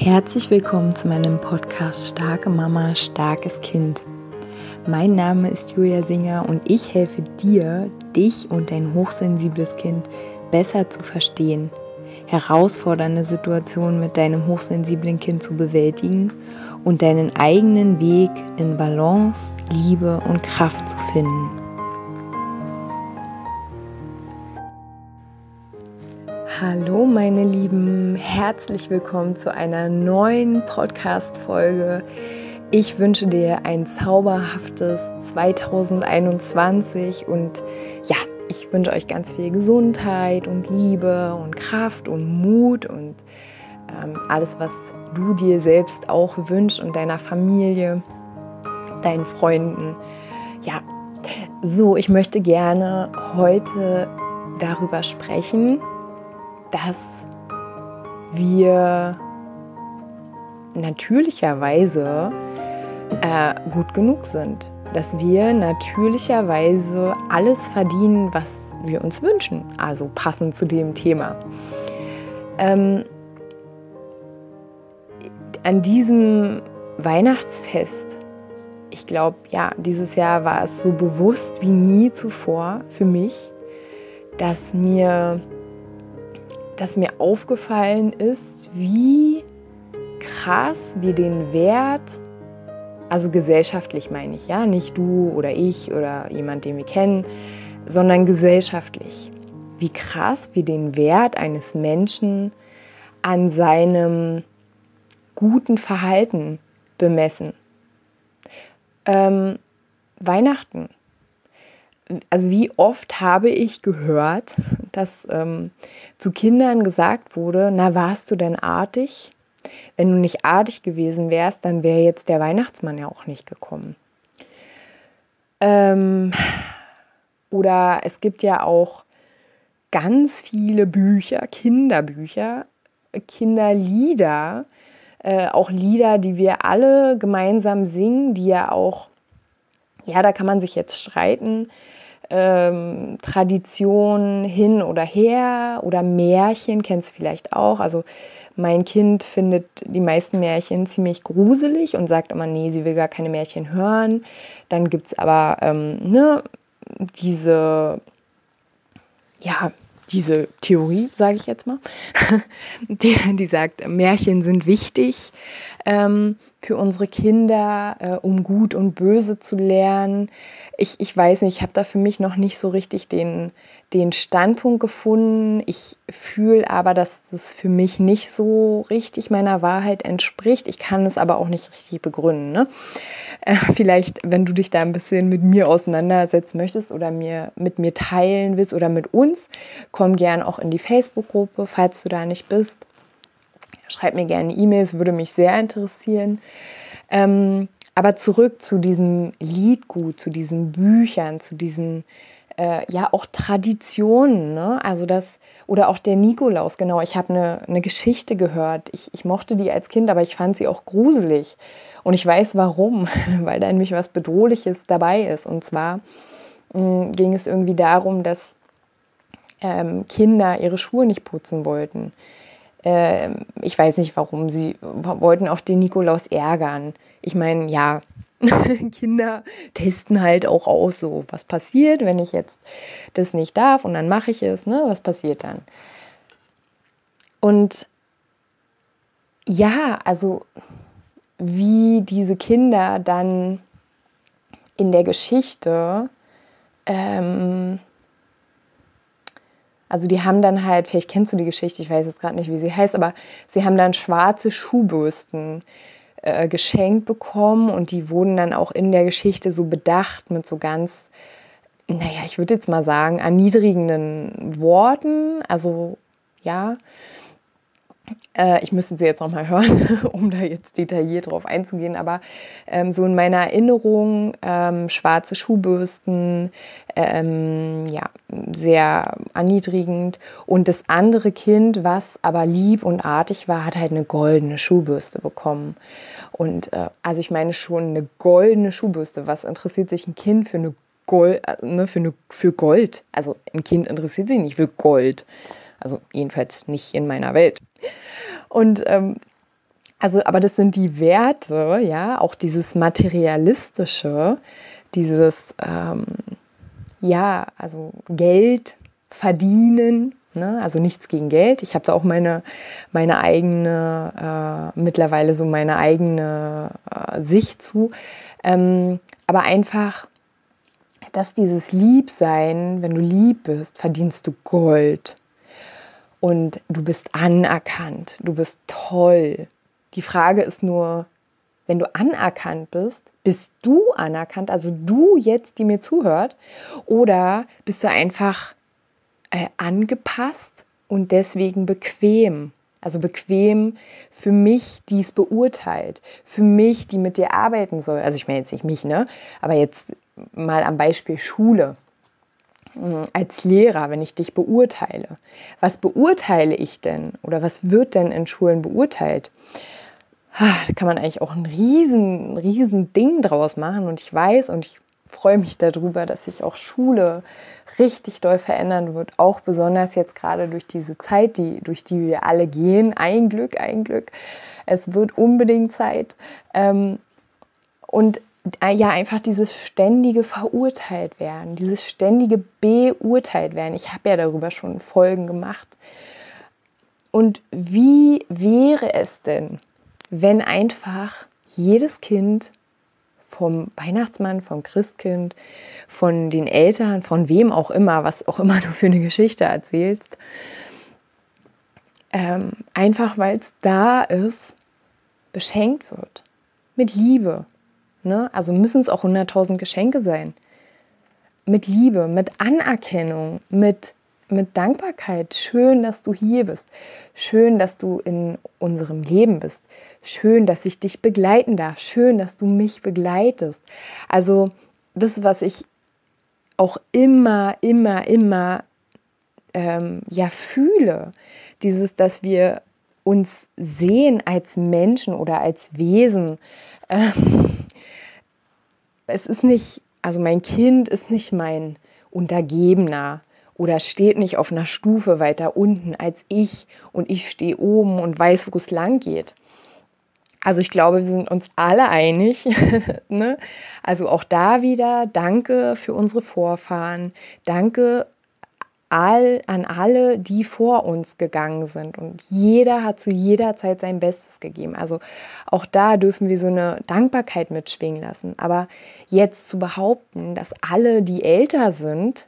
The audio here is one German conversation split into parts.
Herzlich willkommen zu meinem Podcast Starke Mama, starkes Kind. Mein Name ist Julia Singer und ich helfe dir, dich und dein hochsensibles Kind besser zu verstehen, herausfordernde Situationen mit deinem hochsensiblen Kind zu bewältigen und deinen eigenen Weg in Balance, Liebe und Kraft zu finden. Hallo meine Lieben, herzlich willkommen zu einer neuen Podcast-Folge. Ich wünsche dir ein zauberhaftes 2021 und ja, ich wünsche euch ganz viel Gesundheit und Liebe und Kraft und Mut und alles, was du dir selbst auch wünschst und deiner Familie, deinen Freunden. Ja, so, ich möchte gerne heute darüber sprechen, dass wir natürlicherweise gut genug sind. Dass wir natürlicherweise alles verdienen, was wir uns wünschen. Also passend zu dem Thema. An diesem Weihnachtsfest, ich glaube, ja, dieses Jahr war es so bewusst wie nie zuvor für mich, dass mir aufgefallen ist, wie krass wir den Wert, also gesellschaftlich meine ich, ja, nicht du oder ich oder jemand, den wir kennen, sondern gesellschaftlich, wie krass wir den Wert eines Menschen an seinem guten Verhalten bemessen. Weihnachten. Also wie oft habe ich gehört, dass zu Kindern gesagt wurde, na, warst du denn artig? Wenn du nicht artig gewesen wärst, dann wäre jetzt der Weihnachtsmann ja auch nicht gekommen. Oder es gibt ja auch ganz viele Bücher, Kinderbücher, Kinderlieder, auch Lieder, die wir alle gemeinsam singen, die ja auch, ja, da kann man sich jetzt streiten, Tradition hin oder her oder Märchen, kennst du vielleicht auch. Also mein Kind findet die meisten Märchen ziemlich gruselig und sagt immer, nee, sie will gar keine Märchen hören. Dann gibt es aber diese Theorie, sage ich jetzt mal, die sagt, Märchen sind wichtig für unsere Kinder, um Gut und Böse zu lernen. Ich weiß nicht, ich habe da für mich noch nicht so richtig den Standpunkt gefunden. Ich fühle aber, dass das für mich nicht so richtig meiner Wahrheit entspricht. Ich kann es aber auch nicht richtig begründen. Ne? Vielleicht, wenn du dich da ein bisschen mit mir auseinandersetzen möchtest oder mit mir teilen willst oder mit uns, komm gern auch in die Facebook-Gruppe, falls du da nicht bist. Schreib mir gerne E-Mails, würde mich sehr interessieren. Aber zurück zu diesem Liedgut, zu diesen Büchern, zu diesen auch Traditionen, ne? Also oder auch der Nikolaus, genau. Ich habe eine Geschichte gehört. Ich mochte die als Kind, aber ich fand sie auch gruselig. Und ich weiß warum, weil da nämlich was Bedrohliches dabei ist. Und zwar ging es irgendwie darum, dass Kinder ihre Schuhe nicht putzen wollten. Ich weiß nicht warum, sie wollten auch den Nikolaus ärgern. Ich meine, ja, Kinder testen halt auch aus, so was passiert, wenn ich jetzt das nicht darf und dann mache ich es, ne? Was passiert dann? Und ja, also wie diese Kinder dann in der Geschichte, also die haben dann halt, vielleicht kennst du die Geschichte, ich weiß jetzt gerade nicht, wie sie heißt, aber sie haben dann schwarze Schuhbürsten geschenkt bekommen und die wurden dann auch in der Geschichte so bedacht mit so ganz, naja, ich würde jetzt mal sagen, erniedrigenden Worten. Also ja, ich müsste sie jetzt nochmal hören, um da jetzt detailliert drauf einzugehen, aber so in meiner Erinnerung schwarze Schuhbürsten, sehr erniedrigend. Und das andere Kind, was aber lieb und artig war, hat halt eine goldene Schuhbürste bekommen. Und also ich meine schon eine goldene Schuhbürste. Was interessiert sich ein Kind für eine für Gold? Also ein Kind interessiert sich nicht für Gold. Also jedenfalls nicht in meiner Welt. Und Also, aber das sind die Werte, ja, auch dieses Materialistische, dieses, ja, also Geld verdienen, ne? Also nichts gegen Geld. Ich habe da auch meine eigene, mittlerweile so meine eigene Sicht zu. Aber einfach, dass dieses Liebsein, wenn du lieb bist, verdienst du Gold. Und du bist anerkannt, du bist toll. Die Frage ist nur, wenn du anerkannt bist du anerkannt, also du jetzt, die mir zuhört, oder bist du einfach angepasst und deswegen bequem? Also bequem für mich, die es beurteilt, für mich, die mit dir arbeiten soll. Also ich meine jetzt nicht mich, ne? Aber jetzt mal am Beispiel Schule. Als Lehrer, wenn ich dich beurteile. Was beurteile ich denn? Oder was wird denn in Schulen beurteilt? Da kann man eigentlich auch ein riesen Ding draus machen. Und ich weiß und ich freue mich darüber, dass sich auch Schule richtig doll verändern wird. Auch besonders jetzt gerade durch diese Zeit, durch die wir alle gehen. Ein Glück. Es wird unbedingt Zeit. Und ja, einfach dieses ständige verurteilt werden, dieses ständige beurteilt werden. Ich habe ja darüber schon Folgen gemacht. Und wie wäre es denn, wenn einfach jedes Kind vom Weihnachtsmann, vom Christkind, von den Eltern, von wem auch immer, was auch immer du für eine Geschichte erzählst, einfach weil es da ist, beschenkt wird mit Liebe. Ne? Also müssen es auch 100.000 Geschenke sein. Mit Liebe, mit Anerkennung, mit Dankbarkeit. Schön, dass du hier bist. Schön, dass du in unserem Leben bist. Schön, dass ich dich begleiten darf. Schön, dass du mich begleitest. Also das, was ich auch immer ja fühle. Dieses, dass wir uns sehen als Menschen oder als Wesen. Es ist nicht, also mein Kind ist nicht mein Untergebener oder steht nicht auf einer Stufe weiter unten als ich und ich stehe oben und weiß, wo es lang geht. Also ich glaube, wir sind uns alle einig. Ne? Also auch da wieder danke für unsere Vorfahren, danke an alle, die vor uns gegangen sind. Und jeder hat zu jeder Zeit sein Bestes gegeben. Also auch da dürfen wir so eine Dankbarkeit mitschwingen lassen. Aber jetzt zu behaupten, dass alle, die älter sind,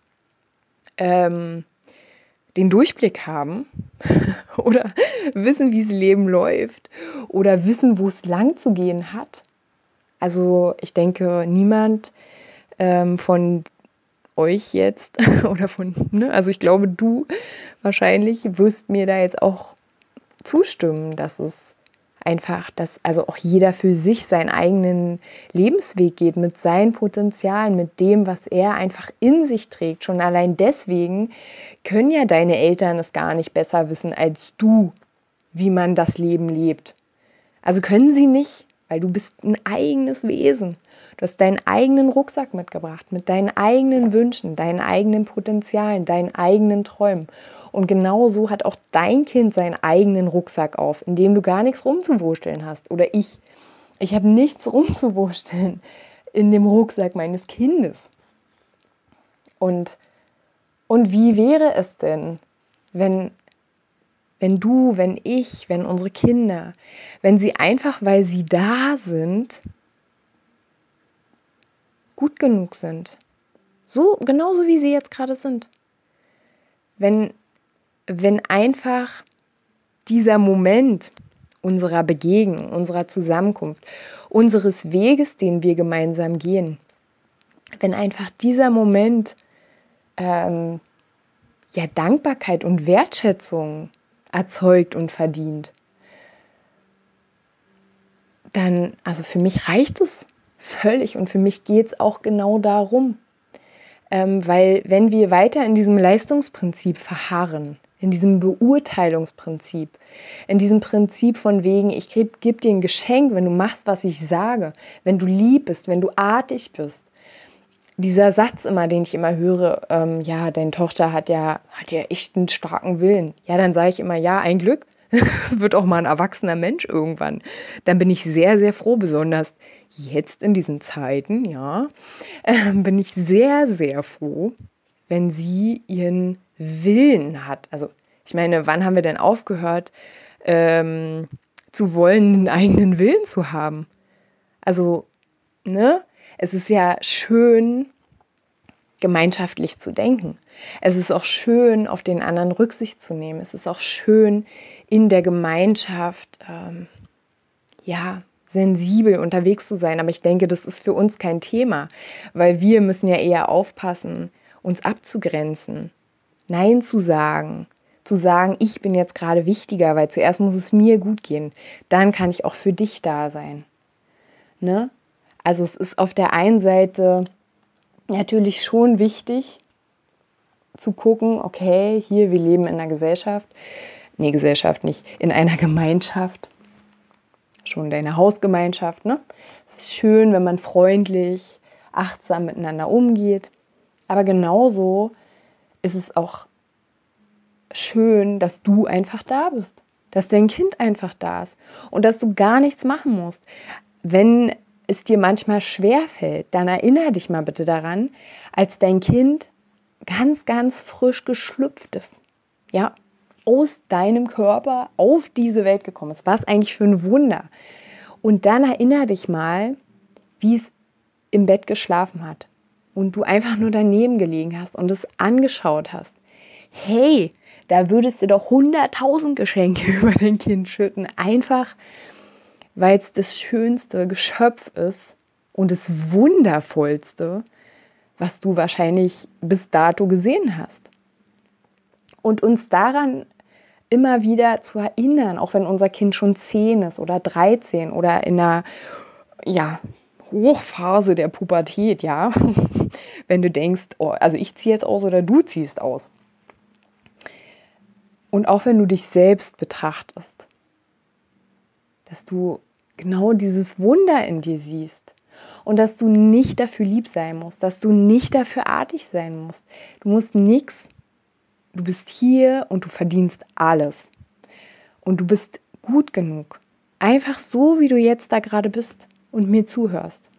den Durchblick haben oder wissen, wie das Leben läuft oder wissen, wo es lang zu gehen hat. Also ich denke, niemand von euch jetzt oder also ich glaube, du wahrscheinlich wirst mir da jetzt auch zustimmen, dass es einfach, dass also auch jeder für sich seinen eigenen Lebensweg geht, mit seinen Potenzialen, mit dem, was er einfach in sich trägt. Schon allein deswegen können ja deine Eltern es gar nicht besser wissen als du, wie man das Leben lebt. Also können sie nicht, weil du bist ein eigenes Wesen. Du hast deinen eigenen Rucksack mitgebracht, mit deinen eigenen Wünschen, deinen eigenen Potenzialen, deinen eigenen Träumen. Und genau so hat auch dein Kind seinen eigenen Rucksack auf, in dem du gar nichts rumzuwursteln hast. Oder ich habe nichts rumzuwursteln in dem Rucksack meines Kindes. Und wie wäre es denn, wenn du, wenn ich, wenn unsere Kinder, wenn sie einfach, weil sie da sind, gut genug sind. So, genauso wie sie jetzt gerade sind. Wenn einfach dieser Moment unserer Begegnung, unserer Zusammenkunft, unseres Weges, den wir gemeinsam gehen, wenn einfach dieser Moment ja Dankbarkeit und Wertschätzung erzeugt und verdient, dann, also für mich reicht es völlig und für mich geht es auch genau darum. Weil wenn wir weiter in diesem Leistungsprinzip verharren, in diesem Beurteilungsprinzip, in diesem Prinzip von wegen, ich geb dir ein Geschenk, wenn du machst, was ich sage, wenn du lieb bist, wenn du artig bist. Dieser Satz immer, den ich immer höre, ja, deine Tochter hat ja echt einen starken Willen. Ja, dann sage ich immer, ja, ein Glück, Es wird auch mal ein erwachsener Mensch irgendwann. Dann bin ich sehr, sehr froh, besonders jetzt in diesen Zeiten, ja, bin ich sehr, sehr froh, wenn sie ihren Willen hat. Also ich meine, wann haben wir denn aufgehört, zu wollen, einen eigenen Willen zu haben? Also, ne? Es ist ja schön, gemeinschaftlich zu denken. Es ist auch schön, auf den anderen Rücksicht zu nehmen. Es ist auch schön, in der Gemeinschaft, sensibel unterwegs zu sein. Aber ich denke, das ist für uns kein Thema, weil wir müssen ja eher aufpassen, uns abzugrenzen, Nein zu sagen, ich bin jetzt gerade wichtiger, weil zuerst muss es mir gut gehen. Dann kann ich auch für dich da sein. Ne? Also es ist auf der einen Seite natürlich schon wichtig zu gucken, okay, hier, wir leben in einer Gesellschaft. Nee, Gesellschaft nicht, in einer Gemeinschaft. Schon deine Hausgemeinschaft, ne? Es ist schön, wenn man freundlich, achtsam miteinander umgeht. Aber genauso ist es auch schön, dass du einfach da bist. Dass dein Kind einfach da ist. Und dass du gar nichts machen musst. Wenn es dir manchmal schwerfällt, dann erinnere dich mal bitte daran, als dein Kind ganz, ganz frisch geschlüpft ist. Ja, aus deinem Körper auf diese Welt gekommen ist. Was eigentlich für ein Wunder. Und dann erinnere dich mal, wie es im Bett geschlafen hat. Und du einfach nur daneben gelegen hast und es angeschaut hast. Hey, da würdest du doch 100.000 Geschenke über dein Kind schütten. Einfach, weil es das schönste Geschöpf ist und das Wundervollste, was du wahrscheinlich bis dato gesehen hast. Und uns daran immer wieder zu erinnern, auch wenn unser Kind schon 10 ist oder 13 oder in einer Hochphase der Pubertät, ja, wenn du denkst, oh, also ich ziehe jetzt aus oder du ziehst aus. Und auch wenn du dich selbst betrachtest, dass du genau dieses Wunder in dir siehst und dass du nicht dafür lieb sein musst, dass du nicht dafür artig sein musst. Du musst nichts. Du bist hier und du verdienst alles. Und du bist gut genug. Einfach so, wie du jetzt da gerade bist und mir zuhörst.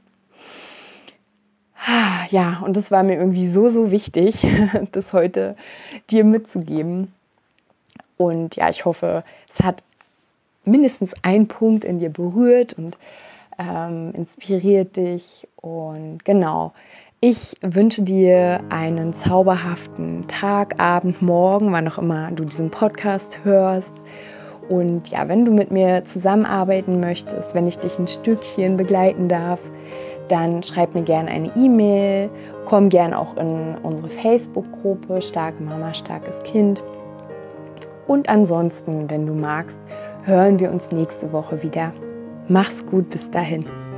Ja, und das war mir irgendwie so wichtig, das heute dir mitzugeben. Und ja, ich hoffe, es hat mindestens einen Punkt in dir berührt und inspiriert dich. Und genau, ich wünsche dir einen zauberhaften Tag, Abend, Morgen, wann auch immer du diesen Podcast hörst. Und ja, wenn du mit mir zusammenarbeiten möchtest, wenn ich dich ein Stückchen begleiten darf, dann schreib mir gerne eine E-Mail, komm gerne auch in unsere Facebook-Gruppe Starke Mama, starkes Kind. Und ansonsten, wenn du magst, hören wir uns nächste Woche wieder. Mach's gut, bis dahin.